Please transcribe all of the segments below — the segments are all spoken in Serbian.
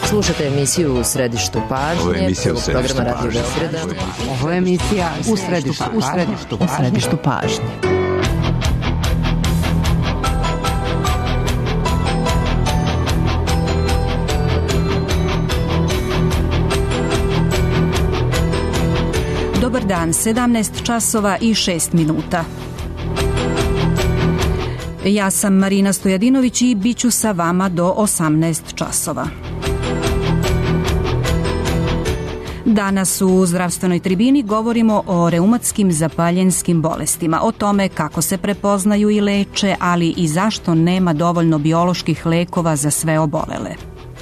Slušate emisiju U središtu pažnje. Ovo je emisija U središtu pažnje. Ovo je emisija U središtu pažnje. Dobar dan, 17 časova i 6 minuta. Ja sam Marina Stojadinović i bit ću sa vama do 18 časova. Danas u zdravstvenoj tribini govorimo o reumatskim zapaljenskim bolestima, o tome kako se prepoznaju i leče, ali i zašto nema dovoljno bioloških lekova za sve obolele.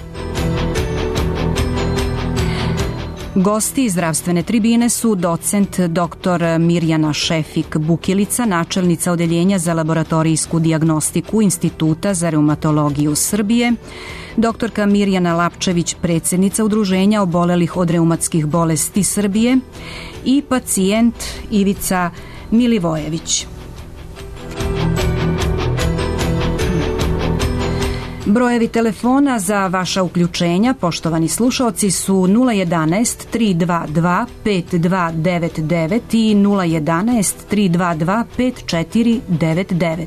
Gosti zdravstvene tribine su docent dr. Mirjana Šefik-Bukilica, načelnica Odeljenja za laboratorijsku dijagnostiku Instituta za reumatologiju Srbije, doktorka Mirjana Lapčević, predsjednica Udruženja obolelih od reumatskih bolesti Srbije i pacijent Ivica Milivojević. Brojevi telefona za vaša uključenja, poštovani slušaoci, su 011 322 5299 i 011 322 5499.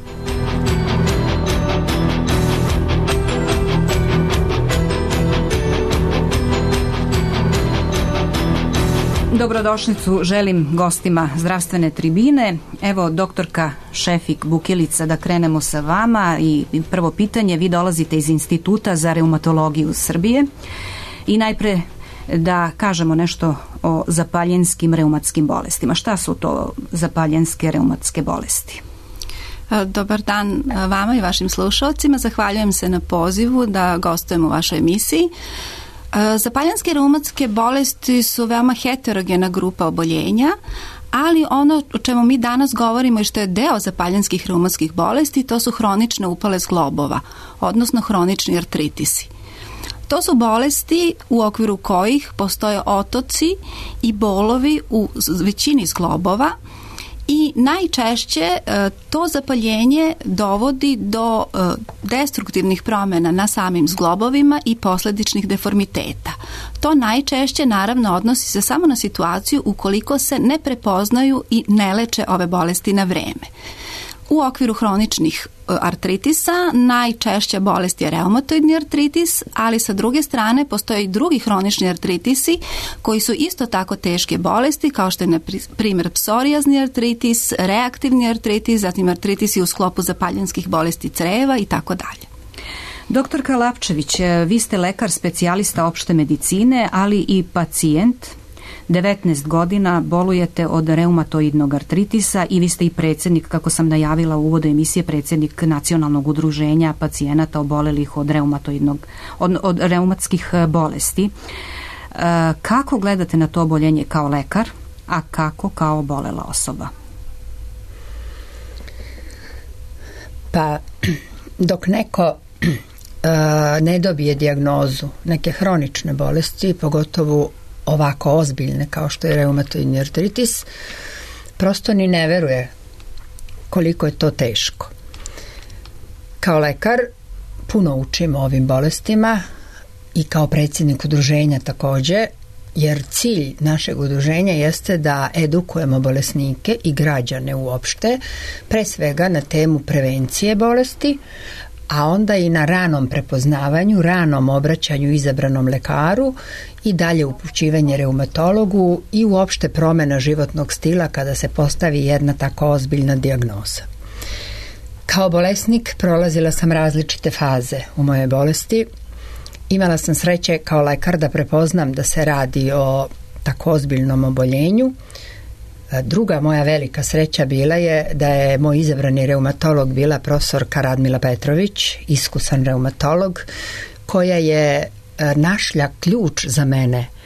Dobrodošlicu želim gostima zdravstvene tribine. Evo, doktorka Šefik-Bukilica, da krenemo sa vama. I prvo pitanje, vi dolazite iz Instituta za reumatologiju Srbije i najpre da kažemo nešto o zapaljenskim reumatskim bolestima. Šta su to zapaljenske reumatske bolesti? Dobar dan vama i vašim slušalcima. Zahvaljujem se na pozivu da gostujem u vašoj emisiji. Zapaljenske reumatske bolesti su veoma heterogena grupa oboljenja, ali ono o čemu mi danas govorimo i što je deo zapaljenskih reumatskih bolesti, to su hronične upale zglobova, odnosno hronični artritisi. To su bolesti u okviru kojih postoje otoci i bolovi u većini zglobova i najčešće to zapaljenje dovodi do destruktivnih promjena na samim zglobovima i posljedičnih deformiteta. To najčešće naravno odnosi se samo na situaciju ukoliko se ne prepoznaju i ne leče ove bolesti na vreme. U okviru hroničnih artritisa najčešća bolest je reumatoidni artritis, ali sa druge strane postoje i drugi hronični artritisi koji su isto tako teške bolesti, kao što je na primjer psorijazni artritis, reaktivni artritis, zatim artritisi u sklopu zapaljenskih bolesti creva i tako dalje. Doktorka Lapčević, vi ste lekar specijalista opšte medicine, ali i pacijent. 19 godina bolujete od reumatoidnog artritisa i vi ste i predsjednik, kako sam najavila u uvodu emisije, predsjednik Nacionalnog udruženja pacijenata obolelih od reumatskih bolesti. Kako gledate na to oboljenje kao lekar, a kako kao obolela osoba? Pa, dok neko ne dobije dijagnozu neke hronične bolesti, pogotovo ovako ozbiljne kao što je reumatoidni artritis, prosto ni ne veruje koliko je to teško. Kao lekar puno učim o ovim bolestima i kao predsjednik udruženja također, jer cilj našeg udruženja jeste da edukujemo bolesnike i građane uopšte, pre svega na temu prevencije bolesti, a onda i na ranom prepoznavanju, ranom obraćanju izabranom lekaru i dalje upućivanje reumatologu i uopšte promjena životnog stila kada se postavi jedna tako ozbiljna dijagnoza. Kao bolesnik prolazila sam različite faze u moje bolesti. Imala sam sreće kao lekar da prepoznam da se radi o tako ozbiljnom oboljenju. Druga moja velika sreća bila je da je moj izabrani reumatolog bila profesorka Radmila Petrović, iskusan reumatolog, koja je našla ključ za mene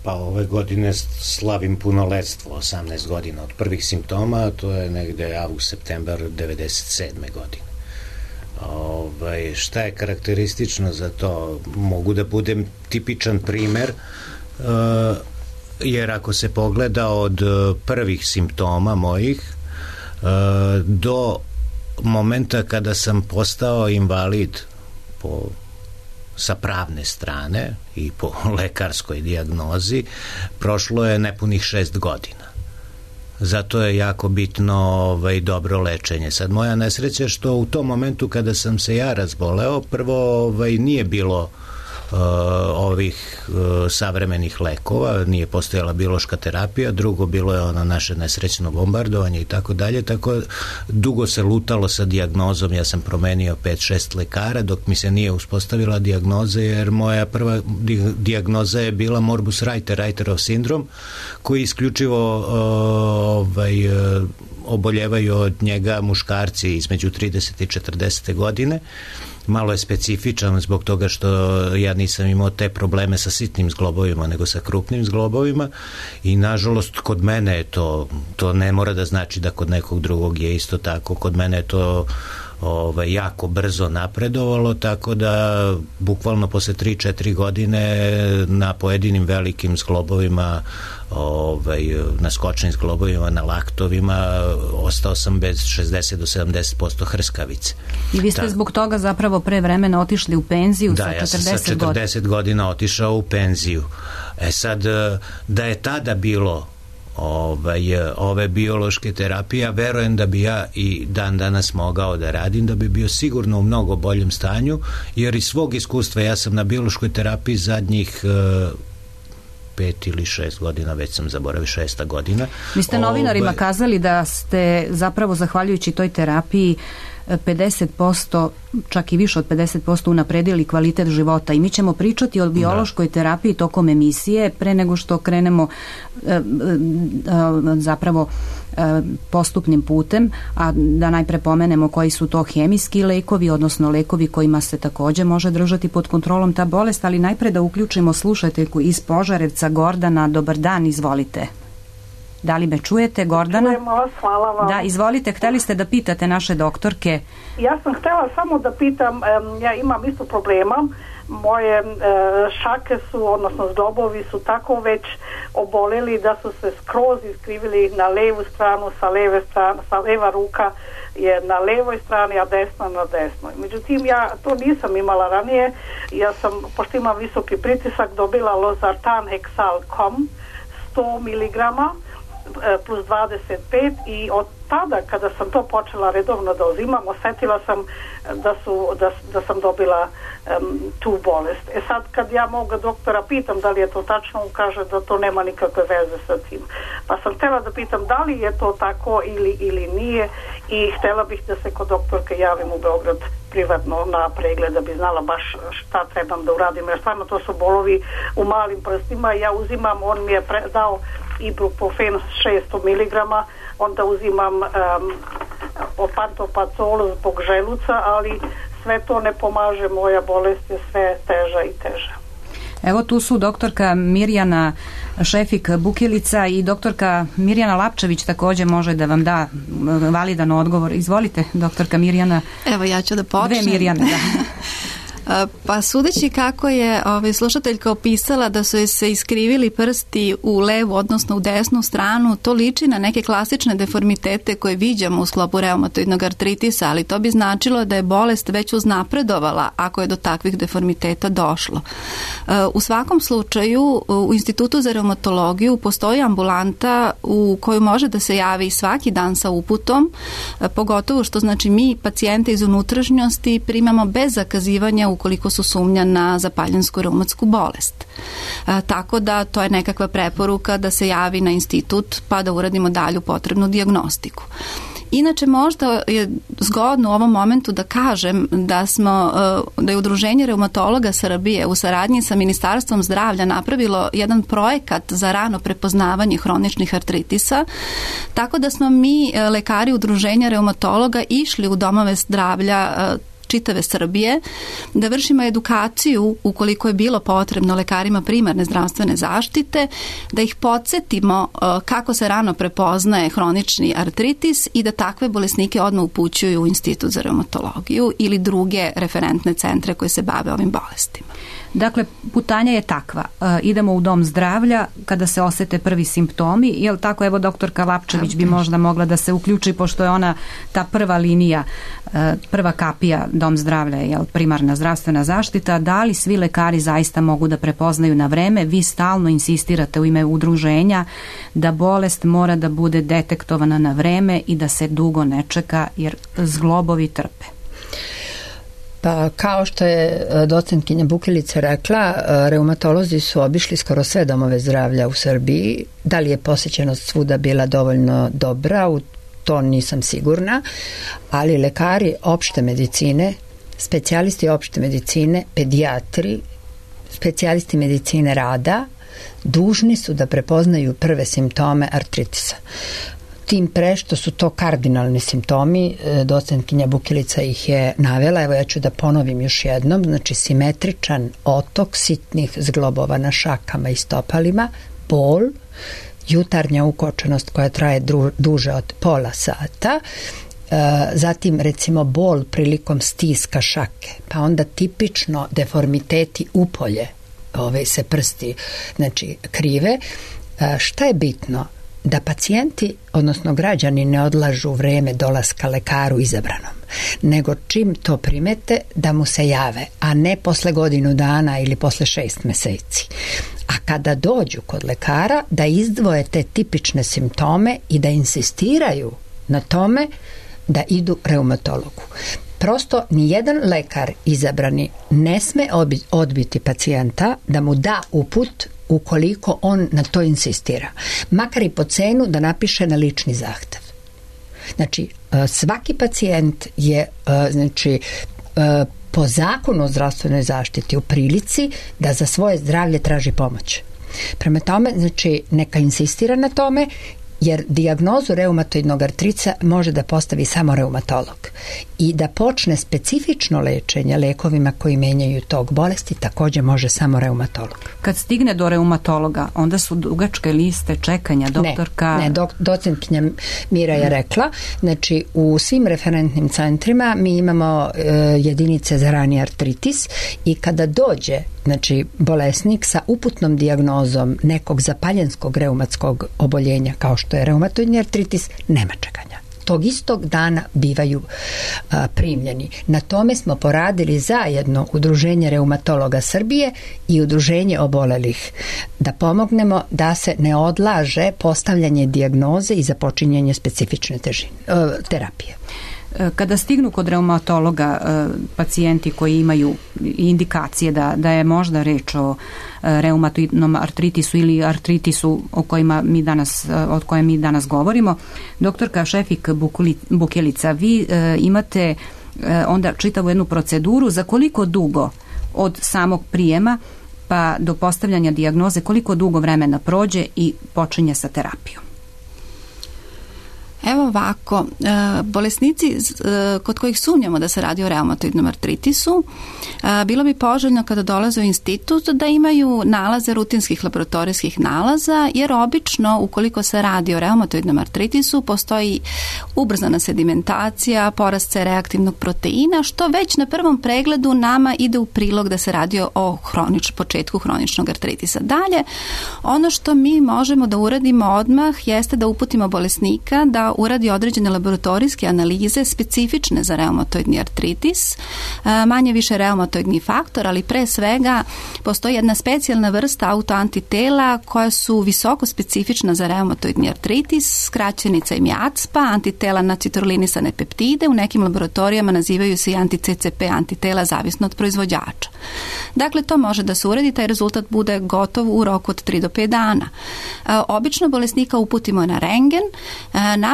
Pa ove godine slavim punoletstvo, 18 godina od prvih simptoma, to je negde avgust-septembar 97. godine. Šta je karakteristično za to? Mogu da budem tipičan primer, jer ako se pogleda od prvih simptoma mojih do momenta kada sam postao invalid sa pravne strane i po lekarskoj dijagnozi, prošlo je nepunih 6 godina. Zato je jako bitno dobro lečenje. Sad, moja nesreća je što u tom momentu kada sam se ja razboleo, prvo nije bilo ovih savremenih lekova, nije postojala biološka terapija, drugo bilo je ono naše nesrećno bombardovanje i tako dalje, tako dugo se lutalo sa dijagnozom, ja sam promenio 5-6 lekara dok mi se nije uspostavila dijagnoza, jer moja prva dijagnoza je bila morbus Reiter, Reiterov sindrom, koji isključivo oboljevaju od njega muškarci između 30 i 40 godine. Malo je specifičan zbog toga što ja nisam imao te probleme sa sitnim zglobovima, nego sa krupnim zglobovima i nažalost kod mene je to ne mora da znači da kod nekog drugog je isto tako. Kod mene je to jako brzo napredovalo, tako da bukvalno posle 3-4 godine na pojedinim velikim zglobovima, na skočnim zglobovima, na laktovima, ostao sam bez 60 do 70% hrskavice. I vi ste zbog toga zapravo pre vremena otišli u penziju sa 40 godina. Da, ja sam sa 40 godina otišao u penziju. Sad, da je tada bilo ove biološke terapije, verujem da bi ja i dan danas mogao da radim, da bi bio sigurno u mnogo boljem stanju, jer iz svog iskustva ja sam na biološkoj terapiji zadnjih 5 ili 6 godina, već sam zaboravio, 6. godina. Vi ste novinarima kazali da ste zapravo zahvaljujući toj terapiji 50%, čak i više od 50% unapredili kvalitet života i mi ćemo pričati o biološkoj terapiji tokom emisije pre nego što krenemo zapravo postupnim putem, a da najpre pomenemo koji su to hemijski lekovi, odnosno lekovi kojima se takođe može držati pod kontrolom ta bolest, ali najpre da uključimo slušateljku iz Požarevca, Gordana. Dobar dan, izvolite. Da li me čujete, Gordana? Čujemo vas, hvala vam. Da, izvolite, hteli ste da pitate naše doktorke. Ja sam htela samo da pitam, ja imam isto problema, moje šake su, odnosno zglobovi su tako već oboleli da su se skroz iskrivili na levu stranu, sa leva ruka je na levoj strani, a desna na desnoj. Međutim, ja to nisam imala ranije, ja sam, pošto imam visoki pritisak, dobila Losartan Hexalcom 100 mg plus 25 i od tada kada sam to počela redovno da uzimam, osetila sam da sam dobila tu bolest. Sad kad ja moga doktora pitam da li je to tačno, on kaže da to nema nikakve veze sa tim. Pa sam htjela da pitam da li je to tako ili nije i htjela bih da se kod doktorke javim u Beograd privatno na pregled da bi znala baš šta trebam da uradim, jer stvarno to su bolovi u malim prstima. Ja uzimam, on mi je dao ibuprofen 600 mg, onda uzimam pantopacol zbog želuca, ali sve to ne pomaže, moja bolest je sve teža i teža. Evo tu su doktorka Mirjana Šefik-Bukilica i doktorka Mirjana Lapčević takođe može da vam da validan odgovor. Izvolite, doktorka Mirjana. Evo ja ću da počnem. Dve Mirjane, da. Pa sudeći kako je slušateljka opisala da su se iskrivili prsti u levu, odnosno u desnu stranu, to liči na neke klasične deformitete koje viđamo u sklopu reumatoidnog artritisa, ali to bi značilo da je bolest već uznapredovala ako je do takvih deformiteta došlo. U svakom slučaju u Institutu za reumatologiju postoji ambulanta u koju može da se javi svaki dan sa uputom, pogotovo što znači mi pacijente iz unutrašnjosti primamo bez zakazivanja ukoliko su sumnja na zapaljensku reumatsku bolest. Tako da to je nekakva preporuka da se javi na institut pa da uradimo dalju potrebnu dijagnostiku. Inače, možda je zgodno u ovom momentu da kažem da je Udruženje reumatologa Srbije u saradnji sa Ministarstvom zdravlja napravilo jedan projekat za rano prepoznavanje hroničnih artritisa, tako da smo mi, lekari Udruženja reumatologa, išli u domove zdravlja čitave Srbije, da vršimo edukaciju ukoliko je bilo potrebno lekarima primarne zdravstvene zaštite, da ih podsjetimo kako se rano prepoznaje hronični artritis i da takve bolesnike odmah upućuju u Institut za reumatologiju ili druge referentne centre koje se bave ovim bolestima. Dakle, putanja je takva. Idemo u dom zdravlja kada se osete prvi simptomi. Jel tako, evo doktorka Lapčević bi možda mogla da se uključi, pošto je ona ta prva linija, prva kapija dom zdravlja, jel, primarna zdravstvena zaštita. Da li svi lekari zaista mogu da prepoznaju na vreme? Vi stalno insistirate u ime udruženja da bolest mora da bude detektovana na vreme i da se dugo ne čeka, jer zglobovi trpe. Pa kao što je docentkinja Bukilica rekla, reumatolozi su obišli skoro sve domove zdravlja u Srbiji. Da li je posjećenost svuda bila dovoljno dobra, u to nisam sigurna, ali lekari opšte medicine, specijalisti opšte medicine, pedijatri, specijalisti medicine rada, dužni su da prepoznaju prve simptome artritisa. Tim pre što su to kardinalni simptomi, docentkinja Bukilica ih je navela, evo ja ću da ponovim još jednom, znači simetričan otok sitnih zglobova na šakama i stopalima, bol, jutarnja ukočenost koja traje duže od pola sata, zatim recimo bol prilikom stiska šake, pa onda tipično deformiteti upolje, ove se prsti znači krive. Šta je bitno? Da pacijenti, odnosno građani, ne odlažu vreme dolaska lekaru izabranom, nego čim to primete da mu se jave, a ne posle godinu dana ili posle 6 meseci. A kada dođu kod lekara, da izdvoje te tipične simptome i da insistiraju na tome da idu reumatologu. Prosto nijedan lekar izabrani ne sme odbiti pacijenta da mu da uput ukoliko on na to insistira. Makar i po cenu da napiše na lični zahtev. Znači, svaki pacijent je po zakonu o zdravstvenoj zaštiti u prilici da za svoje zdravlje traži pomoć. Prema tome, znači, neka insistira na tome, jer dijagnozu reumatoidnog artrica može da postavi samo reumatolog i da počne specifično lečenje lekovima koji menjaju tog bolesti također može samo reumatolog. Kad stigne do reumatologa, onda su dugačke liste čekanja, doktorka? Ne, docentkinja Mira je rekla, znači u svim referentnim centrima mi imamo jedinice za rani artritis i kada dođe znači bolesnik sa uputnom dijagnozom nekog zapaljenskog reumatskog oboljenja kao što je reumatoidni artritis, nema čekanja. Tog istog dana bivaju primljeni. Na tome smo poradili zajedno Udruženje reumatologa Srbije i Udruženje obolelih da pomognemo da se ne odlaže postavljanje dijagnoze i započinjanje specifične terapije. Kada stignu kod reumatologa pacijenti koji imaju indikacije da je možda reč o reumatoidnom artritisu ili artritisu o kojem mi danas govorimo, doktorka Šefik Bukilica, vi imate onda čitavu jednu proceduru za koliko dugo od samog prijema pa do postavljanja dijagnoze, koliko dugo vremena prođe i počinje sa terapijom? Evo ovako, bolesnici kod kojih sumnjamo da se radi o reumatoidnom artritisu, bilo bi poželjno kada dolaze u institut da imaju nalaze rutinskih laboratorijskih nalaza, jer obično ukoliko se radi o reumatoidnom artritisu postoji ubrzana sedimentacija, porast C-reaktivnog proteina, što već na prvom pregledu nama ide u prilog da se radi o početku hroničnog artritisa. Dalje, ono što mi možemo da uradimo odmah jeste da uputimo bolesnika da uradi određene laboratorijske analize specifične za reumatoidni artritis, manje više reumatoidni faktor, ali pre svega postoji jedna specijalna vrsta autoantitela koja su visoko specifična za reumatoidni artritis, skraćenica im je ACPA, antitela na citrullinisane peptide, u nekim laboratorijama nazivaju se i anti-CCP antitela zavisno od proizvođača. Dakle, to može da se uradi, taj rezultat bude gotov u roku od 3 do 5 dana. Obično bolesnika uputimo na rentgen. Nama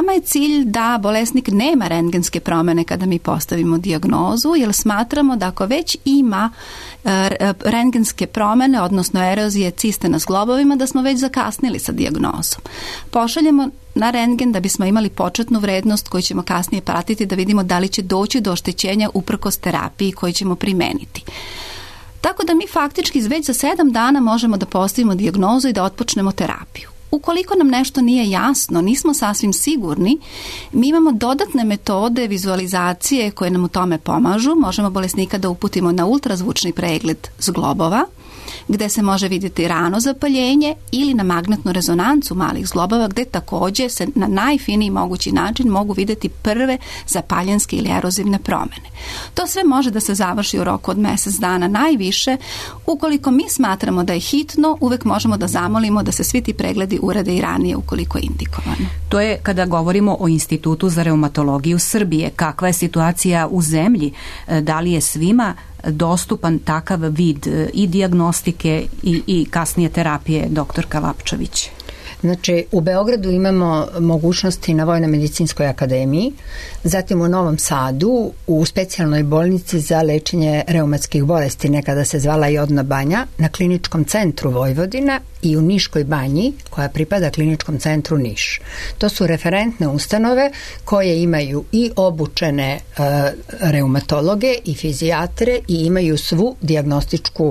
Nama je cilj da bolesnik nema rentgenske promene kada mi postavimo dijagnozu, jer smatramo da ako već ima rentgenske promene, odnosno erozije ciste na zglobovima, da smo već zakasnili sa dijagnozom. Pošaljemo na rentgen da bismo imali početnu vrednost koju ćemo kasnije pratiti da vidimo da li će doći do oštećenja uprkos terapiji koju ćemo primeniti. Tako da mi faktički već za 7 dana možemo da postavimo dijagnozu i da otpočnemo terapiju. Ukoliko nam nešto nije jasno, nismo sasvim sigurni, mi imamo dodatne metode vizualizacije koje nam u tome pomažu. Možemo bolesnika da uputimo na ultrazvučni pregled zglobova, gde se može vidjeti rano zapaljenje, ili na magnetnu rezonancu malih zglobova, gde također se na najfiniji mogući način mogu vidjeti prve zapaljenske ili erozivne promjene. To sve može da se završi u roku od mjesec dana najviše. Ukoliko mi smatramo da je hitno, uvek možemo da zamolimo da se svi ti pregledi urade i ranije ukoliko je indikovano. To je kada govorimo o Institutu za reumatologiju Srbije. Kakva je situacija u zemlji? Da li je svima dostupan takav vid i dijagnostike i kasnije terapije, doktorka Lapčević? Znači, u Beogradu imamo mogućnosti na Vojno-medicinskoj akademiji, zatim u Novom Sadu u specijalnoj bolnici za lečenje reumatskih bolesti, nekada se zvala Jodna banja, na Kliničkom centru Vojvodina i u Niškoj banji, koja pripada Kliničkom centru Niš. To su referentne ustanove koje imaju i obučene reumatologe i fizijatre i imaju svu dijagnostičku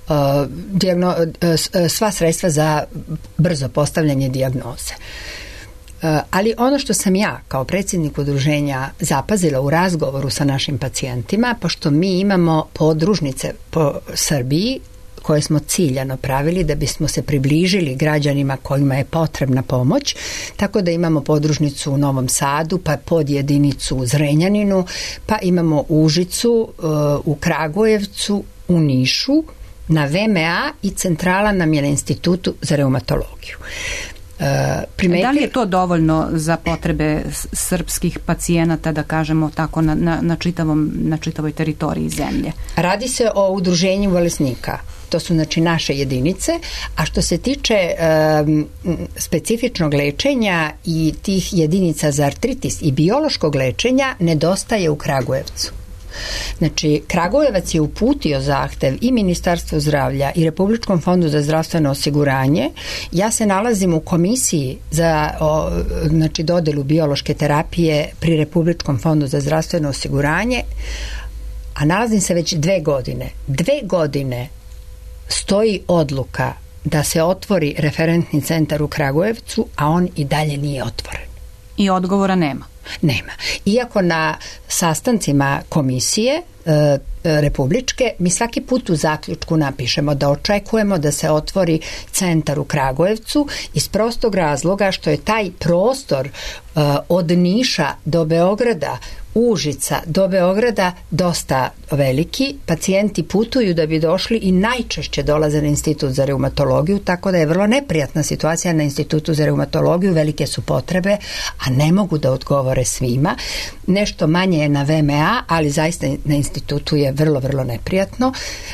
sva sredstva za brzo postavljanje dijagnoze. Ali ono što sam ja kao predsjednik udruženja zapazila u razgovoru sa našim pacijentima, pošto mi imamo podružnice po Srbiji koje smo ciljano pravili da bismo se približili građanima kojima je potrebna pomoć, tako da imamo podružnicu u Novom Sadu, pa podjedinicu u Zrenjaninu, pa imamo Užicu, u Kragujevcu, u Nišu, na VMA i centrala nam je na Institutu za reumatologiju. Da li je to dovoljno za potrebe srpskih pacijenata, da kažemo tako, na čitavoj teritoriji zemlje? Radi se o udruženju bolesnika. To su znači naše jedinice, a što se tiče specifičnog lečenja i tih jedinica za artritis i biološkog lečenja nedostaje u Kragujevcu. Znači, Kragujevac je uputio zahtev i Ministarstvu zdravlja i Republičkom fondu za zdravstveno osiguranje. Ja se nalazim u komisiji za dodelu biološke terapije pri Republičkom fondu za zdravstveno osiguranje, a nalazim se već 2 godine. 2 godine stoji odluka da se otvori referentni centar u Kragujevcu, a on i dalje nije otvoren. I odgovora nema? Nema. Iako na sastancima komisije republičke mi svaki put u zaključku napišemo da očekujemo da se otvori centar u Kragujevcu iz prostog razloga što je taj prostor od Niša do Beograda, Užica do Beograda dosta veliki. Pacijenti putuju da bi došli i najčešće dolaze na Institut za reumatologiju, tako da je vrlo neprijatna situacija na Institutu za reumatologiju, velike su potrebe, a ne mogu da odgovore svima. Nešto manje je na VMA, ali zaista na institutu je vrlo, vrlo neprijatno.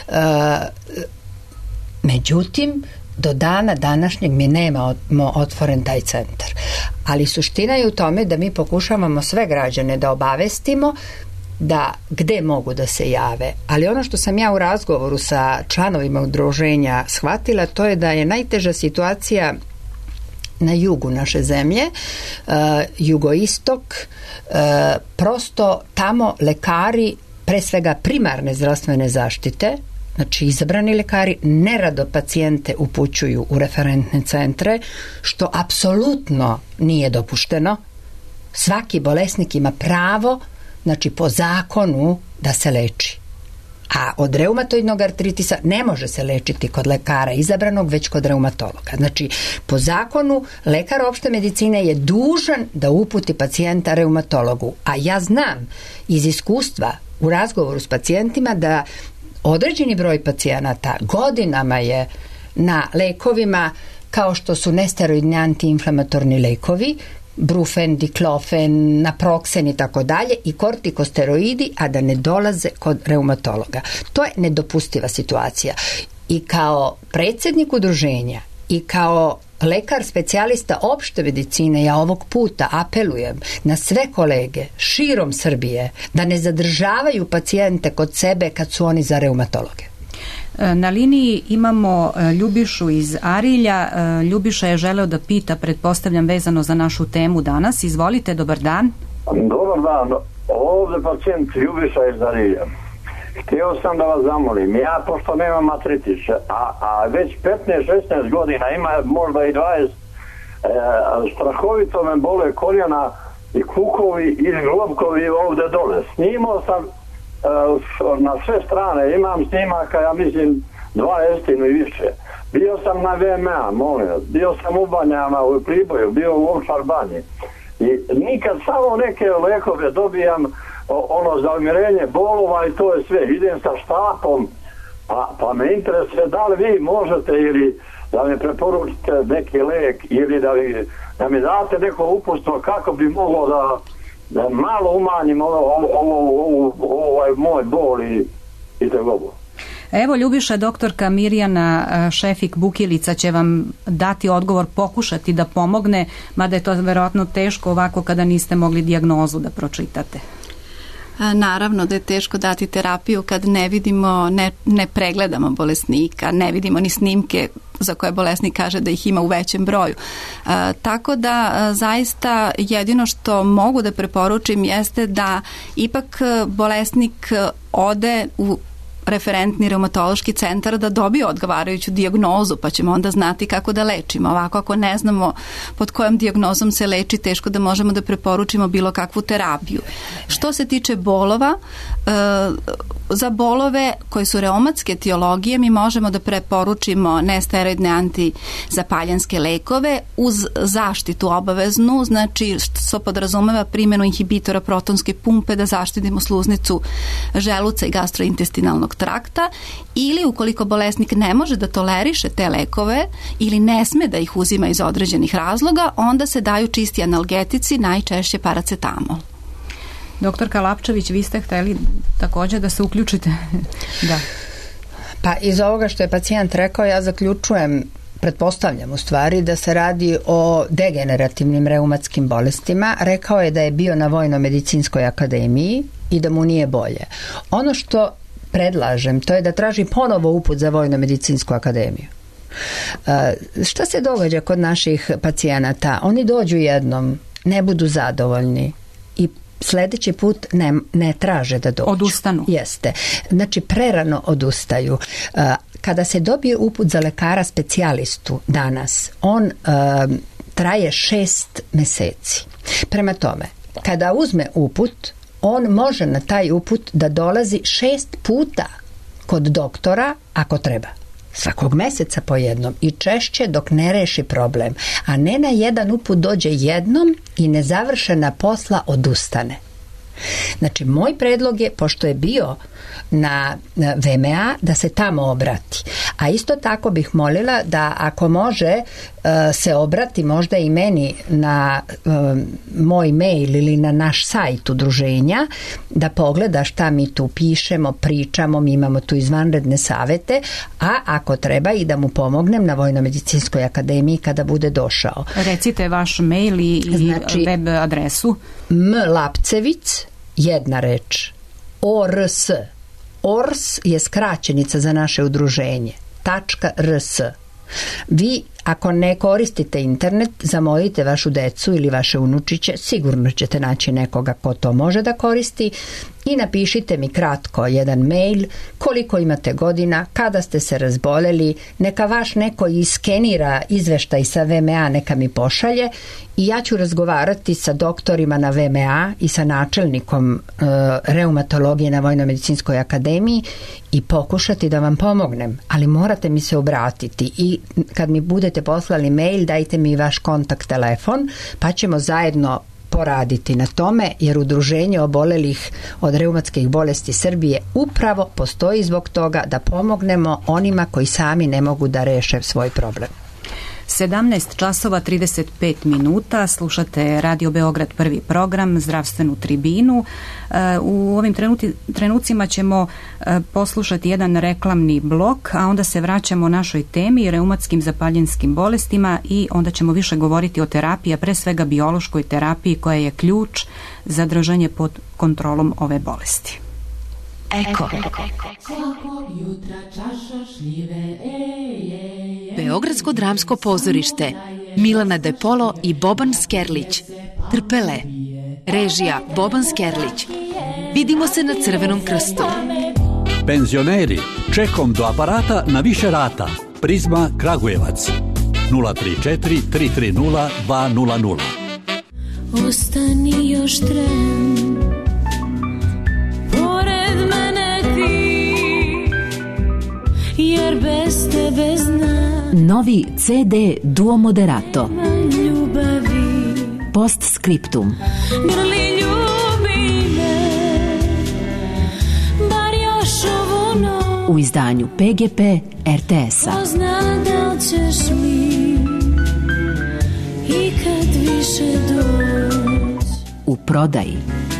Međutim, do dana današnjeg mi nemamo otvoren taj centar. Ali suština je u tome da mi pokušavamo sve građane da obavestimo da gde mogu da se jave. Ali ono što sam ja u razgovoru sa članovima udruženja shvatila, to je da je najteža situacija na jugu naše zemlje, jugoistok, prosto tamo lekari, pre svega primarne zdravstvene zaštite, znači izabrani lekari, nerado pacijente upućuju u referentne centre, što apsolutno nije dopušteno. Svaki bolesnik ima pravo, znači po zakonu, da se leči. A od reumatoidnog artritisa ne može se lečiti kod lekara izabranog, već kod reumatologa. Znači, po zakonu, lekar opšte medicine je dužan da uputi pacijenta reumatologu. A ja znam iz iskustva u razgovoru s pacijentima da određeni broj pacijenata godinama je na lekovima kao što su nesteroidni antiinflamatorni lekovi, brufen, diklofen, naproksen i tako dalje, i kortikosteroidi, a da ne dolaze kod reumatologa. To je nedopustiva situacija. I kao predsjednik udruženja i kao lekar specijalista opšte medicine, ja ovog puta apelujem na sve kolege širom Srbije da ne zadržavaju pacijente kod sebe kad su oni za reumatologe. Na liniji imamo Ljubišu iz Arilja. Ljubiša je želeo da pita, pretpostavljam vezano za našu temu danas. Izvolite, dobar dan. Dobar dan, ovdje pacijent Ljubiša iz Arilja. Htio sam da vas zamolim, ja pošto nemam artritis, a već 15-16 godina, ima možda i 20, strahovito me bole koljena i kukovi i globkovi ovdje dole. Snimao sam na sve strane, imam snimaka, ja mislim 20 i više. Bio sam na VMA, molim, bio sam u Banjama, u Priboju, bio u Ovčar banji. I nikad samo neke lekove dobijam, ono za umirenje bolova i to je sve. Idem sa štapom, pa me interesuje da li vi možete ili da mi preporučite neki lek ili da mi date neko uputstvo kako bi moglo da malo umanjim ovaj moj bol i tegobu. Evo, Ljubiša, doktorka Mirjana Šefik-Bukilica će vam dati odgovor, pokušati da pomogne, mada je to verovatno teško ovako kada niste mogli dijagnozu da pročitate. Naravno da je teško dati terapiju kad ne vidimo, ne pregledamo bolesnika, ne vidimo ni snimke za koje bolesnik kaže da ih ima u većem broju. Tako da zaista jedino što mogu da preporučim jeste da ipak bolesnik ode u referentni reumatološki centar da dobije odgovarajuću dijagnozu, pa ćemo onda znati kako da lečimo. Ovako, ako ne znamo pod kojom dijagnozom se leči, teško da možemo da preporučimo bilo kakvu terapiju. Što se tiče bolova, za bolove koje su reumatske etiologije mi možemo da preporučimo nesteroidne antizapaljanske lekove uz zaštitu obaveznu, znači što podrazumeva primjenu inhibitora protonske pumpe da zaštitimo sluznicu želuca i gastrointestinalnog trakta, ili ukoliko bolesnik ne može da toleriše te lekove ili ne sme da ih uzima iz određenih razloga, onda se daju čisti analgetici, najčešće paracetamol. Doktorka Lapčević, vi ste hteli također da se uključite? Da. Pa iz ovoga što je pacijent rekao, ja zaključujem, pretpostavljam u stvari da se radi o degenerativnim reumatskim bolestima. Rekao je da je bio na Vojno-medicinskoj akademiji i da mu nije bolje. Ono što predlažem, to je da traži ponovo uput za Vojno-medicinsku akademiju. Šta se događa kod naših pacijenata? Oni dođu jednom, ne budu zadovoljni i sljedeći put ne traže da dođu. Odustanu. Jeste. Znači, prerano odustaju. Kada se dobije uput za lekara specijalistu danas, on traje 6 meseci. Prema tome, kada uzme uput, on može na taj uput da dolazi 6 puta kod doktora ako treba. Svakog meseca po jednom i češće dok ne reši problem. A ne na jedan uput dođe jednom i nezavršena posla odustane. Znači, moj predlog je, pošto je bio na VMA, da se tamo obrati. A isto tako bih molila da ako može se obrati možda i meni na moj mail ili na naš sajt udruženja, da pogleda šta mi tu pišemo, pričamo, mi imamo tu izvanredne savete, a ako treba i da mu pomognem na Vojno-medicinskoj akademiji kada bude došao. Recite vaš mail i znači, web adresu. Lapcevic, jedna reč, ORS. ORS je skraćenica za naše udruženje. .rs. Vi, ako ne koristite internet, zamolite vašu decu ili vaše unučiće, sigurno ćete naći nekoga ko to može da koristi i napišite mi kratko jedan mail, koliko imate godina, kada ste se razboleli, neka vaš neko iskenira izveštaj sa VMA, neka mi pošalje i ja ću razgovarati sa doktorima na VMA i sa načelnikom reumatologije na Vojno-medicinskoj akademiji i pokušati da vam pomognem, ali morate mi se obratiti i kad mi budete poslali mail, dajte mi vaš kontakt telefon, pa ćemo zajedno poraditi na tome, jer udruženje obolelih od reumatskih bolesti Srbije upravo postoji zbog toga da pomognemo onima koji sami ne mogu da reše svoj problem. 17 časova 35 minuta, slušate Radio Beograd prvi program, zdravstvenu tribinu. U ovim trenucima ćemo poslušati jedan reklamni blok, a onda se vraćamo našoj temi, reumatskim zapaljinskim bolestima, i onda ćemo više govoriti o terapiji, a pre svega biološkoj terapiji koja je ključ za držanje pod kontrolom ove bolesti. Eko. Beogradsko dramsko pozorište, Milana De Polo i Boban Skerlić. Trpele. Režija Boban Skerlić. Vidimo se na Crvenom krstu. Penzioneri, čekom do aparata na više rata. Prizma Kragujevac. 034 330 200. Ostani još tren, pored mene ti, jer bez tebe znam. Novi CD Duo Moderato. Ljubavi. Postscriptum. Grli ljubi me, bar još ovu noć. U izdanju PGP RTS-a. Ko zna da ćeš mi ikad više doć. U prodaji.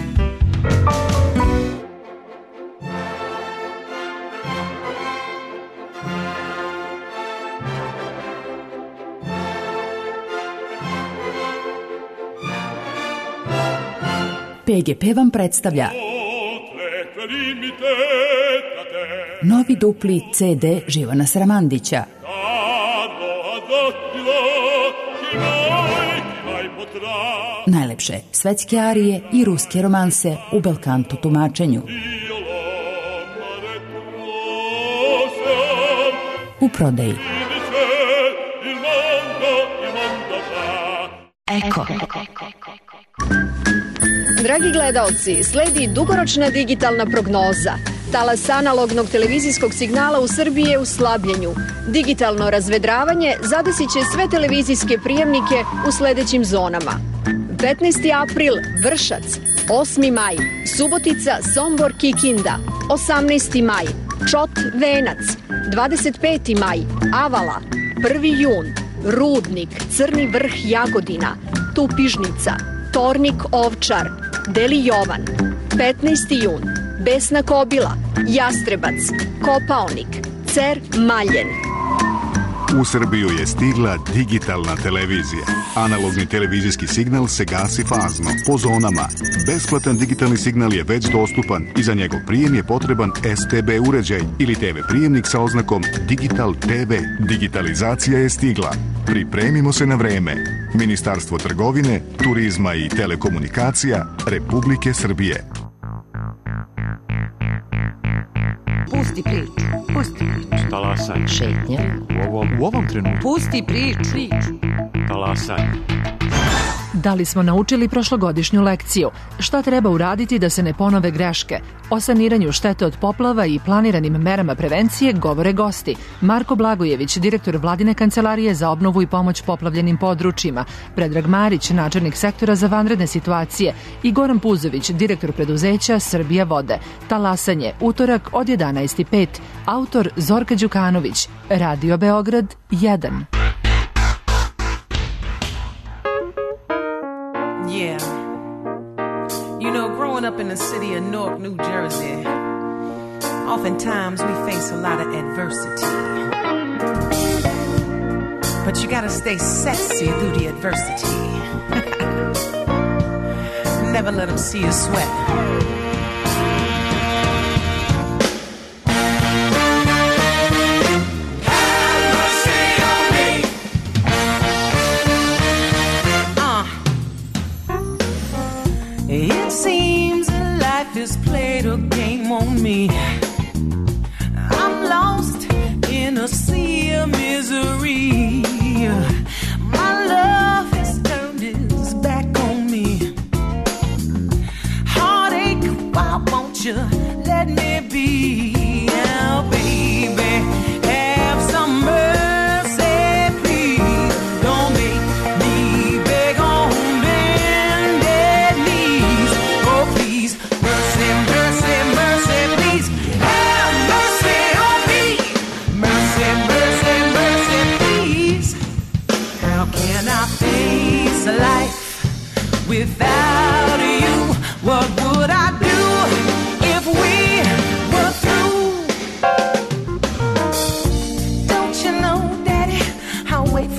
PGP vam predstavlja novi dupli CD Živana Sramandića. Najlepše svetske arije i ruske romanse u belkanto tumačenju. U prodaji. Eko. Dragi gledaoci, sledi dugoročna digitalna prognoza. Talas analognog televizijskog signala u Srbiji je u slabljenju. Digitalno razvedravanje zadesit će sve televizijske prijemnike u sledećim zonama. 15. april Vršac, 8. maj Subotica, Sombor, Kikinda, 18. maj Čot, Venac, 25. maj Avala, 1. jun Rudnik, Crni vrh, Jagodina, Tupižnica, Tornik, Ovčar, Deli Jovan, 15. jun Besna Kobila, Jastrebac, Kopaonik, Cer, Maljen. U Srbiju je stigla digitalna televizija. Analogni televizijski signal se gasi fazno, po zonama. Besplatan digitalni signal je već dostupan i za njegov prijem je potreban STB uređaj ili TV prijemnik sa oznakom Digital TV. Digitalizacija je stigla. Pripremimo se na vreme. Ministarstvo trgovine, turizma i telekomunikacija Republike Srbije. Pusti priču, pusti priču. Talasanje. Šetnja. U ovom trenutku. Pusti priču. Talasanje. Da li smo naučili prošlogodišnju lekciju? Šta treba uraditi da se ne ponove greške? O saniranju štete od poplava i planiranim merama prevencije govore gosti. Marko Blagojević, direktor Vladine kancelarije za obnovu i pomoć poplavljenim područjima, Predrag Marić, načelnik sektora za vanredne situacije i Goran Puzović, direktor preduzeća Srbija vode. Talasanje, utorak od 11:05. Autor Zorka Đukanović. Radio Beograd 1. Yeah. You know, growing up in the city of Newark, New Jersey, oftentimes we face a lot of adversity. But you gotta stay sexy through the adversity. Never let them see you sweat. It seems that life has played a game on me. I'm lost in a sea of misery. My love has turned its back on me. Heartache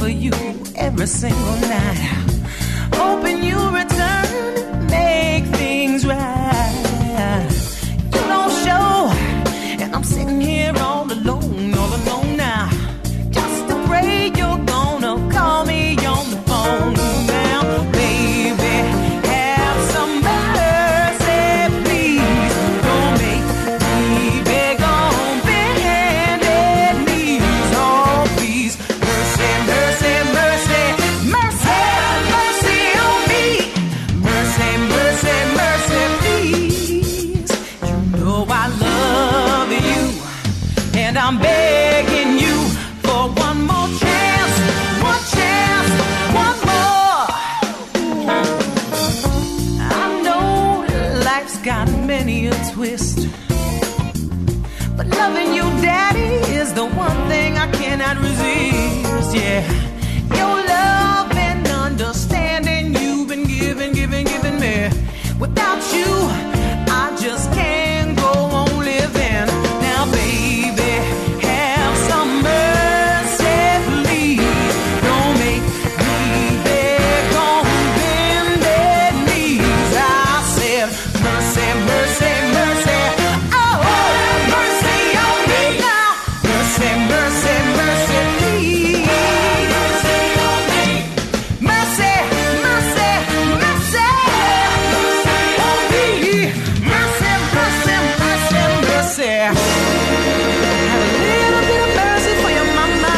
for you every single night. Hoping you return, make things right. You don't show, and I'm sitting here all alone now. Just afraid you're gonna call me on the phone now, baby. Have some mercy, please. Don't make me beg on bended knees. Oh, please, mercy, mercy, mercy, mercy, mercy on me. Mercy, mercy, mercy, please. You know I love you, and I'm begging you for one more chance, one chance, one more. I know life's got many a twist, but loving you, Daddy, is the one thing I cannot resist. Yeah, your love and understanding you've been giving me. Without you, I just can't go on living. Now, baby, have some mercy, please. Don't make me beg on bended knees. I said, mercy, mercy, mercy. Oh, mercy on me now. Mercy, mercy, mercy, please. Mercy on me. Mercy, mercy, mercy. Mercy on me. Mercy, mercy, mercy, mercy. Have a little bit of mercy for your mama.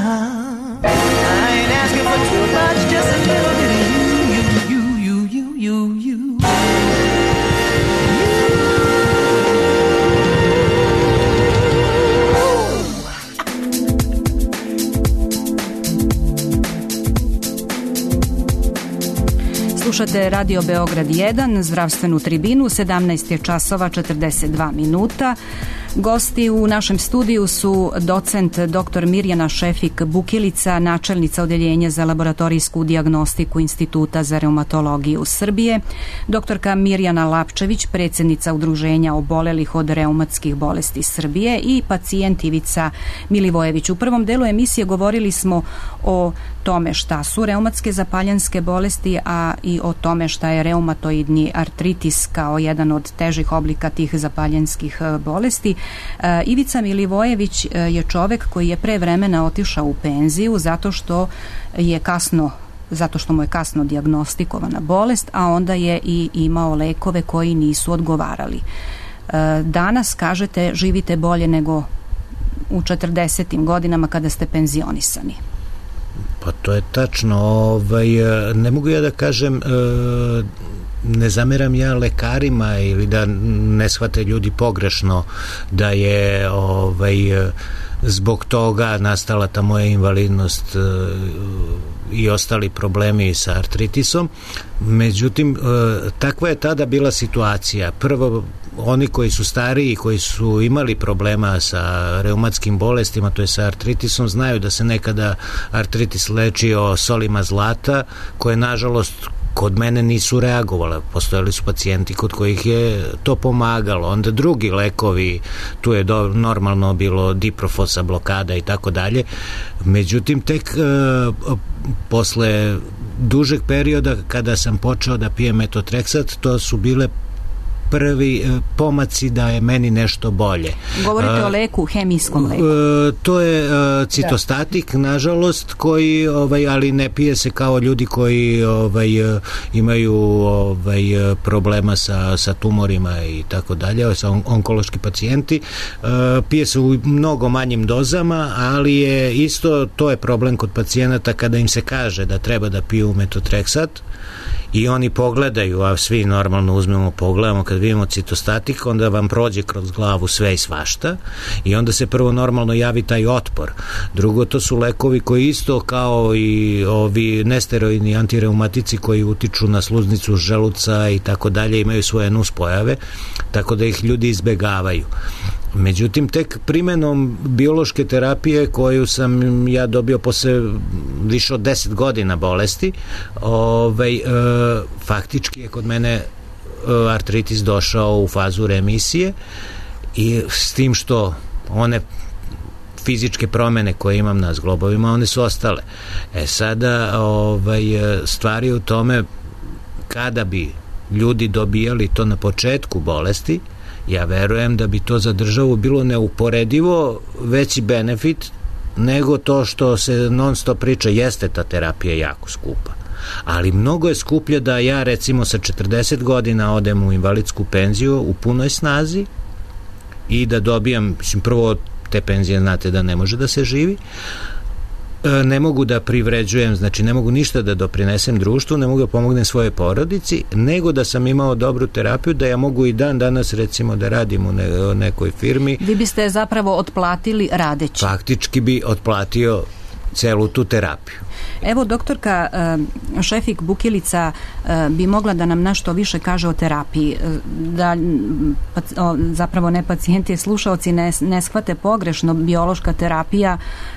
I ain't asking for too much, just a little bit of you. Slušate Radio Beograd 1, zdravstvenu tribinu, 17 je časova 42 minuta. Gosti u našem studiju su docent dr. Mirjana Šefik-Bukilica, načelnica Odeljenja za laboratorijsku dijagnostiku Instituta za reumatologiju Srbije, doktorka Mirjana Lapčević, predsjednica Udruženja obolelih od reumatskih bolesti Srbije i pacijent Ivica Milivojević. U prvom delu emisije govorili smo o tome šta su reumatske zapaljanske bolesti, a i o tome šta je reumatoidni artritis kao jedan od težih oblika tih zapaljanskih bolesti. Ivica Milivojević je čovek koji je pre vremena otišao u penziju zato što mu je kasno dijagnostikovana bolest, a onda je i imao lekove koji nisu odgovarali. Danas, kažete, živite bolje nego u 40. godinama kada ste penzionisani. Pa to je tačno. Ne mogu ja da kažem, ne zameram ja lekarima ili da ne shvate ljudi pogrešno da je zbog toga nastala ta moja invalidnost i ostali problemi sa artritisom. Međutim, takva je tada bila situacija. Prvo, oni koji su stariji, koji su imali problema sa reumatskim bolestima, to je sa artritisom, znaju da se nekada artritis lečio solima zlata, koje nažalost kod mene nisu reagovale. Postojali su pacijenti kod kojih je to pomagalo. Onda drugi lekovi, tu je normalno bilo diprofosa, blokada i tako dalje. Međutim, tek posle dužeg perioda kada sam počeo da pijem metotreksat, to su bile prvi pomaci da je meni nešto bolje. Govorite o leku, hemijskom leku. To je citostatik, nažalost, koji, ali ne pije se kao ljudi koji imaju problema sa tumorima i tako dalje, sa onkološki pacijenti. Pije se u mnogo manjim dozama, ali je isto, to je problem kod pacijenata kada im se kaže da treba da piju metotreksat i oni pogledaju, a svi normalno uzmemo, pogledamo, kad vidimo citostatik, onda vam prođe kroz glavu sve i svašta i onda se prvo normalno javi taj otpor. Drugo, to su lekovi koji isto kao i ovi nesteroidni antireumatici koji utiču na sluznicu želuca i tako dalje, imaju svoje nuspojave, tako da ih ljudi izbegavaju. Međutim, tek primenom biološke terapije koju sam ja dobio posle više od 10 godina bolesti, faktički je kod mene artritis došao u fazu remisije i s tim što one fizičke promene koje imam na zglobovima, one su ostale. Sada stvari u tome kada bi ljudi dobijali to na početku bolesti, ja verujem da bi to za državu bilo neuporedivo veći benefit nego to što se non stop priča. Jeste ta terapija jako skupa, ali mnogo je skuplje da ja recimo sa 40 godina odem u invalidsku penziju u punoj snazi i da dobijam, mislim, prvo te penzije znate da ne može da se živi, ne mogu da privređujem, znači ne mogu ništa da doprinesem društvu, ne mogu da pomognem svojoj porodici, nego da sam imao dobru terapiju, da ja mogu i dan danas recimo da radim u nekoj firmi. Vi biste zapravo otplatili radeći. Faktički bi otplatio celu tu terapiju. Evo, doktorka Šefik Bukilica bi mogla da nam nešto više kaže o terapiji, da zapravo ne pacijenti, slušaoci ne shvate pogrešno. Biološka terapija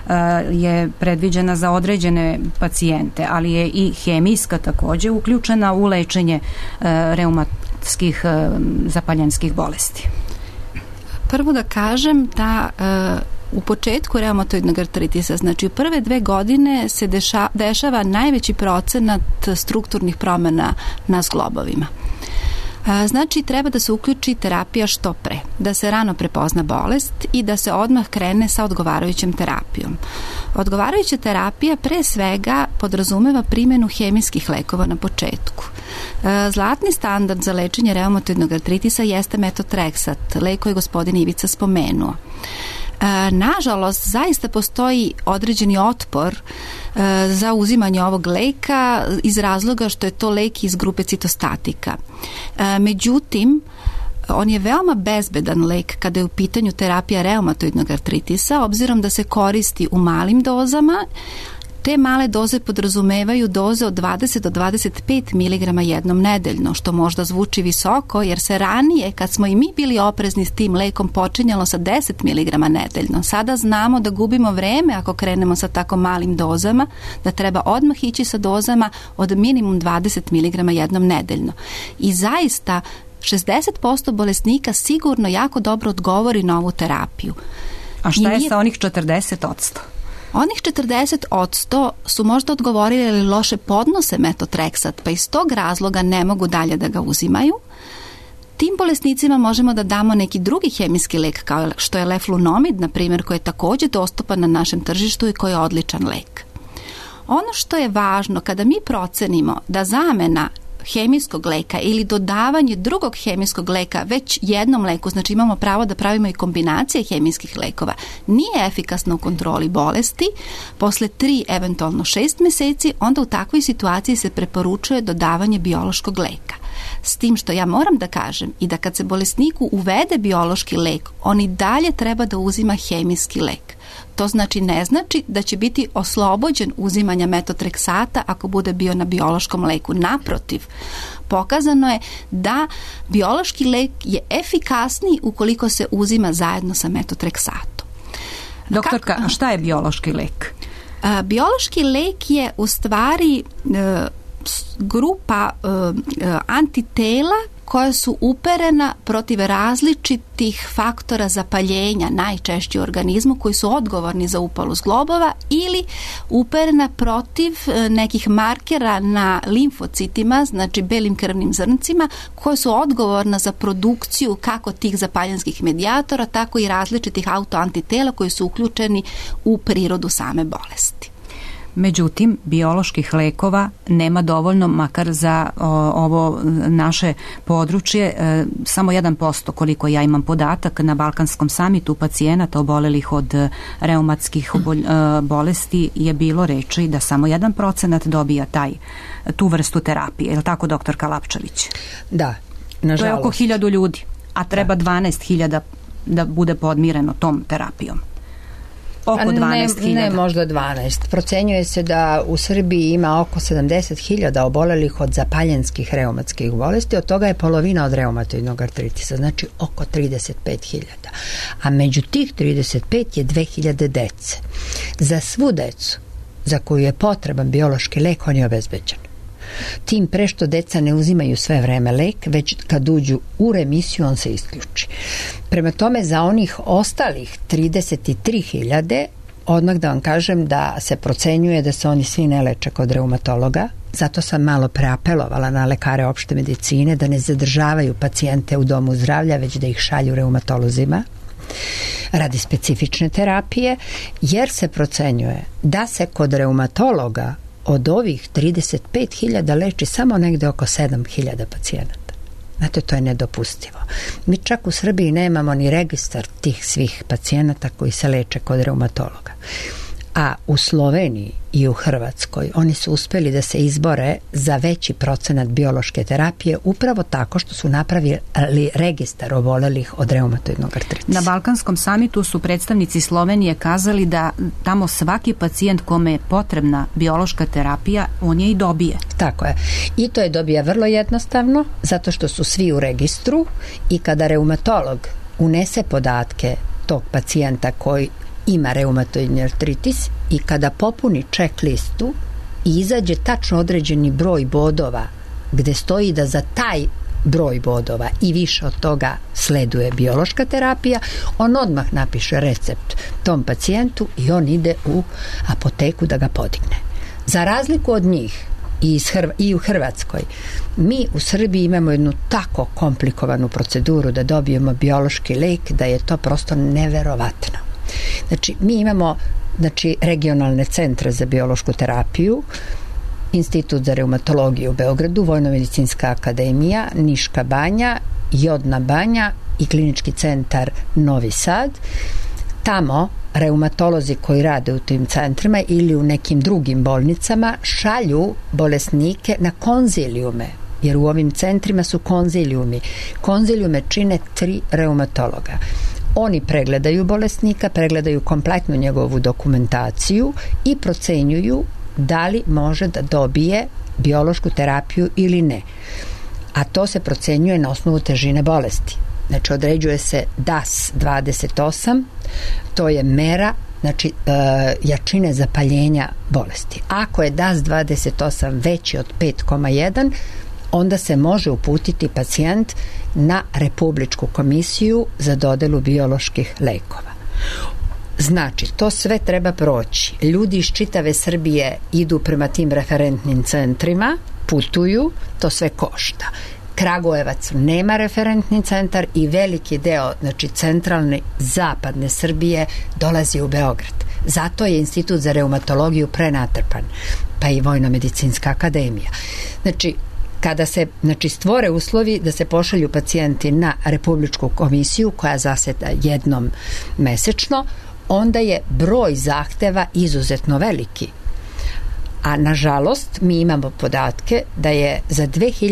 je predviđena za određene pacijente, ali je i hemijska takođe uključena u lečenje reumatskih zapaljenskih bolesti. Prvo da kažem da u početku reumatoidnog artritisa, znači u prve 2 godine se dešava najveći procenat strukturnih promena na zglobovima. Znači treba da se uključi terapija što pre, da se rano prepozna bolest i da se odmah krene sa odgovarajućom terapijom. Odgovarajuća terapija pre svega podrazumeva primjenu hemijskih lekova na početku. Zlatni standard za lečenje reumatoidnog artritisa jeste metotrexat, lek koji je gospodin Ivica spomenuo. Nažalost, zaista postoji određeni otpor za uzimanje ovog leka iz razloga što je to lek iz grupe citostatika. Međutim, on je veoma bezbedan lek kada je u pitanju terapija reumatoidnog artritisa, obzirom da se koristi u malim dozama. Te male doze podrazumevaju doze od 20 do 25 mg jednom nedeljno, što možda zvuči visoko, jer se ranije, kad smo i mi bili oprezni s tim lekom, počinjalo sa 10 mg nedeljno. Sada znamo da gubimo vreme ako krenemo sa tako malim dozama, da treba odmah ići sa dozama od minimum 20 mg jednom nedeljno. I zaista 60% bolesnika sigurno jako dobro odgovori na ovu terapiju. A šta je sa onih 40%? Onih 40% su možda odgovorili ili loše podnose metotrexat, pa iz tog razloga ne mogu dalje da ga uzimaju. Tim bolesnicima možemo da damo neki drugi hemijski lek, kao što je leflunomid, na primjer, koji je također dostupan na našem tržištu i koji je odličan lek. Ono što je važno, kada mi procenimo da zamena hemijskog leka ili dodavanje drugog hemijskog leka već jednom leku, znači imamo pravo da pravimo i kombinacije hemijskih lekova, nije efikasno u kontroli bolesti, posle 3, eventualno 6 meseci, onda u takvoj situaciji se preporučuje dodavanje biološkog leka. S tim što ja moram da kažem i da kad se bolesniku uvede biološki lek, on i dalje treba da uzima hemijski lek. To znači ne znači da će biti oslobođen uzimanja metotrexata ako bude bio na biološkom leku. Naprotiv, pokazano je da biološki lek je efikasniji ukoliko se uzima zajedno sa metotrexatom. Doktorka, šta je biološki lek? Biološki lek je u stvari grupa antitela koja su uperena protiv različitih faktora zapaljenja, najčešće u organizmu, koji su odgovorni za upalu zglobova, ili uperena protiv nekih markera na limfocitima, znači belim krvnim zrncima, koje su odgovorna za produkciju kako tih zapaljenskih medijatora, tako i različitih autoantitela koji su uključeni u prirodu same bolesti. Međutim, bioloških lekova nema dovoljno, makar za ovo naše područje. Samo 1%, koliko ja imam podatak, na Balkanskom samitu pacijenata obolelih od reumatskih bolesti je bilo reči da samo 1% dobija tu vrstu terapije. Je li tako, doktorka Lapčević? Da, nažalost. To je oko 1000 ljudi, a treba 12.000 da bude podmireno tom terapijom. Oko 12.000. Ne, možda 12. Procenjuje se da u Srbiji ima oko 70.000 obolelih od zapaljenskih reumatskih bolesti, od toga je polovina od reumatoidnog artritisa, znači oko 35.000. A među tih 35 je 2.000 dece. Za svu decu za koju je potreban biološki lek, on je obezbeđen. Tim pre što deca ne uzimaju sve vreme lek, već kad uđu u remisiju on se isključi. Prema tome, za onih ostalih 33.000 odmah da vam kažem da se procenjuje da se oni svi ne leče kod reumatologa. Zato sam malo preapelovala na lekare opšte medicine da ne zadržavaju pacijente u domu zdravlja, već da ih šalju reumatolozima radi specifične terapije, jer se procenjuje da se kod reumatologa od ovih 35.000 leči samo negde oko 7.000 pacijenata. Znate, to je nedopustivo. Mi čak u Srbiji nemamo ni registar tih svih pacijenata koji se leče kod reumatologa. A u Sloveniji i u Hrvatskoj oni su uspeli da se izbore za veći procenat biološke terapije upravo tako što su napravili registar obolelih od reumatoidnog artritisa. Na Balkanskom samitu su predstavnici Slovenije kazali da tamo svaki pacijent kome je potrebna biološka terapija, on je i dobije. Tako je. I to je dobija vrlo jednostavno, zato što su svi u registru i kada reumatolog unese podatke tog pacijenta koji ima reumatoidni artritis i kada popuni check listu i izađe tačno određeni broj bodova gde stoji da za taj broj bodova i više od toga sleduje biološka terapija, on odmah napiše recept tom pacijentu i on ide u apoteku da ga podigne. Za razliku od njih i u Hrvatskoj, mi u Srbiji imamo jednu tako komplikovanu proceduru da dobijemo biološki lek da je to prosto neverovatno. Znači, mi imamo regionalne centre za biološku terapiju, Institut za reumatologiju u Beogradu, Vojno-medicinska akademija, Niška banja, Jodna banja i klinički centar Novi Sad. Tamo reumatolozi koji rade u tim centrima ili u nekim drugim bolnicama šalju bolesnike na konzilijume, jer u ovim centrima su konzilijumi. Konzilijume čine 3 reumatologa. Oni pregledaju bolesnika, pregledaju kompletnu njegovu dokumentaciju i procenjuju da li može da dobije biološku terapiju ili ne. A to se procenjuje na osnovu težine bolesti. Znači, određuje se DAS 28, to je mera jačine zapaljenja bolesti. Ako je DAS 28 veći od 5,1, onda se može uputiti pacijent na Republičku komisiju za dodelu bioloških lekova. Znači, to sve treba proći. Ljudi iz čitave Srbije idu prema tim referentnim centrima, putuju, to sve košta. Kragujevac nema referentni centar i veliki deo, znači centralne zapadne Srbije, dolazi u Beograd. Zato je Institut za reumatologiju prenatrpan, pa i Vojno-medicinska akademija. Znači, kada se stvore uslovi da se pošalju pacijenti na Republičku komisiju koja zaseda jednom mesečno, onda je broj zahteva izuzetno veliki. A nažalost mi imamo podatke da je za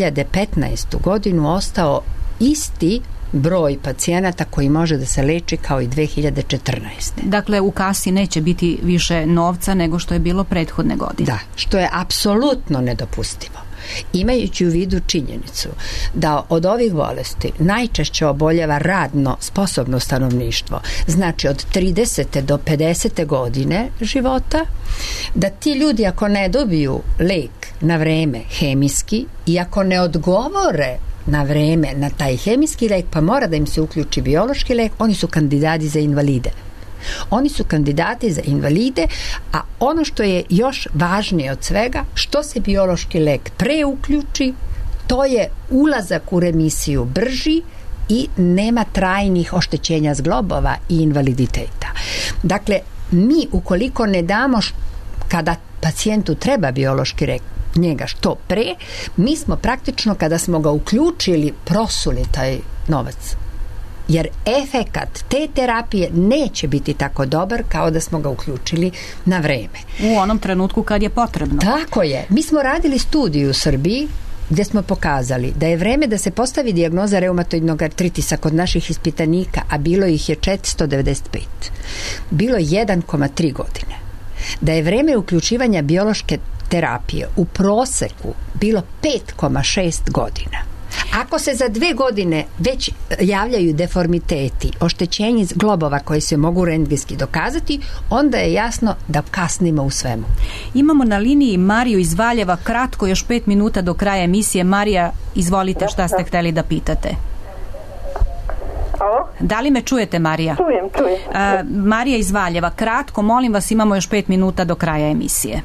2015. godinu ostao isti broj pacijenata koji može da se leči kao i 2014. Dakle, u kasi neće biti više novca nego što je bilo prethodne godine. Da, što je apsolutno nedopustivo. Imajući u vidu činjenicu da od ovih bolesti najčešće oboljeva radno sposobno stanovništvo, znači od 30. do 50. godine života, da ti ljudi ako ne dobiju lek na vreme hemijski i ako ne odgovore na vreme na taj hemijski lek, pa mora da im se uključi biološki lek, oni su kandidati za invalide. Oni su kandidati za invalide, a ono što je još važnije od svega, što se biološki lek pre uključi, to je ulazak u remisiju brži i nema trajnih oštećenja zglobova i invaliditeta. Dakle, mi ukoliko ne damo kada pacijentu treba biološki lek njega što pre, mi smo praktično kada smo ga uključili prosuli taj novac. Jer efekat te terapije neće biti tako dobar kao da smo ga uključili na vreme. U onom trenutku kad je potrebno. Tako je. Mi smo radili studiju u Srbiji gdje smo pokazali da je vreme da se postavi dijagnoza reumatoidnog artritisa kod naših ispitanika, a bilo ih je 495. Bilo 1,3 godine. Da je vreme uključivanja biološke terapije u proseku bilo 5,6 godina. Ako se za 2 godine već javljaju deformiteti, oštećenje globova koji se mogu rentgenski dokazati, onda je jasno da kasnimo u svemu. Imamo na liniji Mariju iz Valjeva, kratko, još 5 minuta do kraja emisije. Marija, izvolite, šta ste hteli da pitate? Alo? Da li me čujete, Marija? Čujem. Marija iz Valjeva, kratko, molim vas, imamo još 5 minuta do kraja emisije.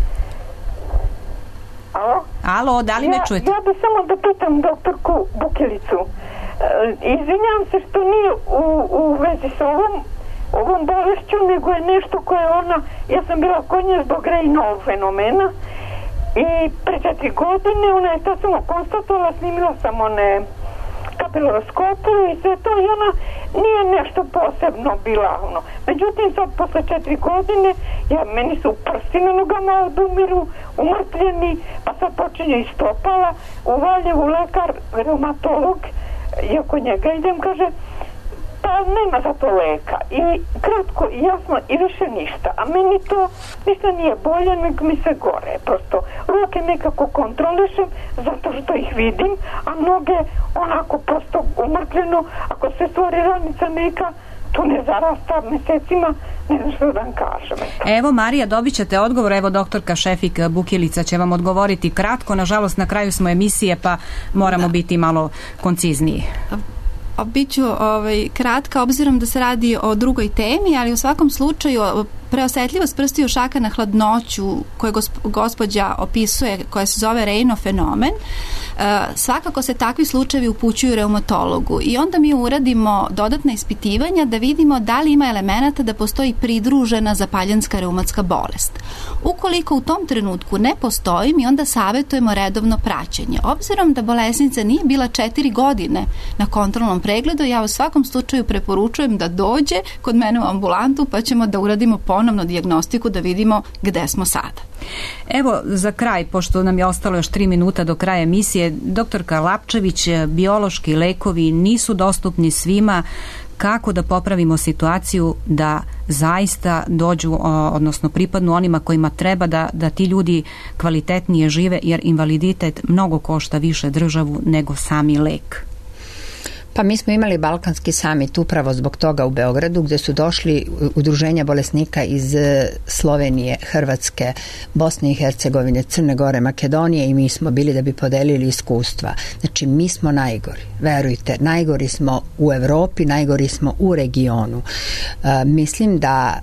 Alo, da li me čujete? Ja bih samo da pitam doktorku Bukelicu. Izvinjam se što nije u vezi s ovom bolešću, nego je nešto koje ona, ja sam bila kod nje zbog Raynaud fenomena i pre 4 godine ona je to samo konstatovala, snimila sam one kapiloroskopu i sve to i ona nije nešto posebno bila ono. Međutim sad posle 4 godine meni su prsti na nogama odumiru, umrtvljeni, pa sad počinje i stopala. U Valjevu lekar, reumatolog, i oko njega idem, kaže pa nema za to leka i kratko i jasno i više ništa, a meni to ništa nije bolje, nego mi se gore, prosto ruke nekako kontrolišem zato što ih vidim, a noge onako prosto umrtvljeno, ako se stvori ranica neka, to ne zarasta mesecima, ne znam što da vam kažem. Evo Marija, dobit ćete odgovor, evo doktorka Šefik Bukilica će vam odgovoriti kratko, nažalost na kraju smo emisije pa moramo biti malo koncizniji. Biću kratka, obzirom da se radi o drugoj temi, ali u svakom slučaju preosetljivost prstiju šaka na hladnoću koju gospođa opisuje, koja se zove Raynaud fenomen, svakako se takvi slučajevi upućuju reumatologu i onda mi uradimo dodatna ispitivanja da vidimo da li ima elemenata da postoji pridružena zapaljenska reumatska bolest. Ukoliko u tom trenutku ne postoji, mi onda savjetujemo redovno praćenje. Obzirom da bolesnica nije bila 4 godine na kontrolnom pregledu, ja u svakom slučaju preporučujem da dođe kod mene u ambulantu pa ćemo da uradimo ponovno dijagnostiku da vidimo gde smo sada. Evo za kraj, pošto nam je ostalo još 3 minuta do kraja emisije, doktorka Lapčević, biološki lekovi nisu dostupni svima. Kako da popravimo situaciju da zaista dođu, odnosno pripadnu onima kojima treba da ti ljudi kvalitetnije žive, jer invaliditet mnogo košta više državu nego sami lek? Pa mi smo imali Balkanski samit upravo zbog toga u Beogradu, gdje su došli udruženja bolesnika iz Slovenije, Hrvatske, Bosne i Hercegovine, Crne Gore, Makedonije i mi smo bili da bi podelili iskustva. Znači mi smo najgori, verujte, najgori smo u Evropi, najgori smo u regionu. Mislim da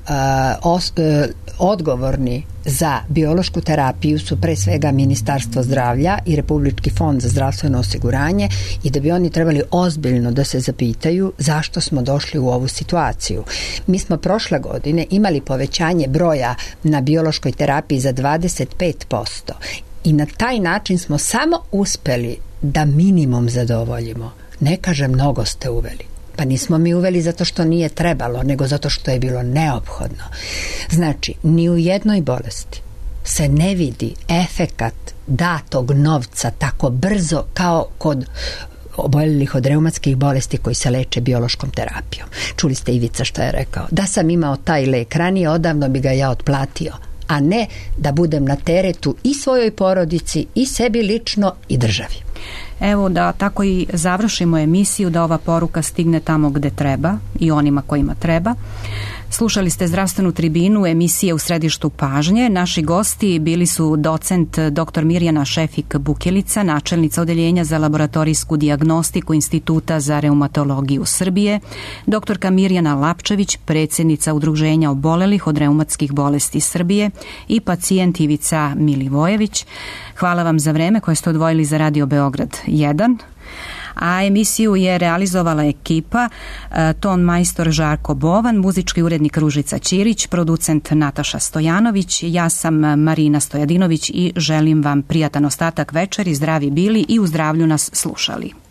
odgovorni za biološku terapiju su pre svega Ministarstvo zdravlja i Republički fond za zdravstveno osiguranje i da bi oni trebali ozbiljno da se zapitaju zašto smo došli u ovu situaciju. Mi smo prošle godine imali povećanje broja na biološkoj terapiji za 25% i na taj način smo samo uspeli da minimum zadovoljimo. Ne kažem mnogo ste uveli. Pa nismo mi uveli zato što nije trebalo, nego zato što je bilo neophodno. Znači, ni u jednoj bolesti se ne vidi efekat datog novca tako brzo kao kod oboljelih od reumatskih bolesti koji se leče biološkom terapijom. Čuli ste Ivica što je rekao. Da sam imao taj lek ranije, odavno bi ga ja otplatio, a ne da budem na teretu i svojoj porodici, i sebi lično, i državi. Evo da tako i završimo emisiju, da ova poruka stigne tamo gde treba i onima kojima treba. Slušali ste Zdravstvenu tribinu, emisije U središtu pažnje. Naši gosti bili su docent dr. Mirjana Šefik Bukelica, načelnica Odeljenja za laboratorijsku dijagnostiku Instituta za reumatologiju Srbije, doktorka Mirjana Lapčević, predsjednica Udruženja obolelih od reumatskih bolesti Srbije i pacijent Ivica Milivojević. Hvala vam za vreme koje ste odvojili za Radio Beograd 1. A emisiju je realizovala ekipa ton majstor Žarko Bovan, muzički urednik Ružica Ćirić, producent Nataša Stojanović, ja sam Marina Stojadinović i želim vam prijatan ostatak večeri, zdravi bili i u zdravlju nas slušali.